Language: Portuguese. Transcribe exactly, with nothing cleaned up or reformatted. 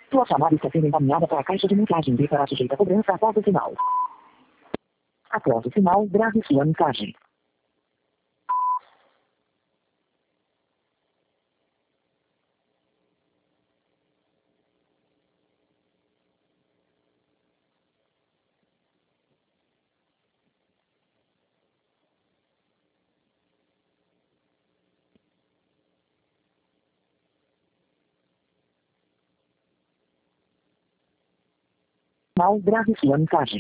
Sua chamada está sendo encaminhada para a caixa de mensagens e será sujeita a cobrança após o sinal. Após o sinal, grave sua mensagem. Mal, grave sua mensagem.